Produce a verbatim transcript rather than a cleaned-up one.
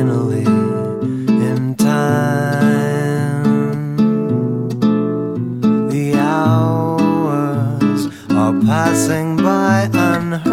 eternally in time. The hours are passing by unheard.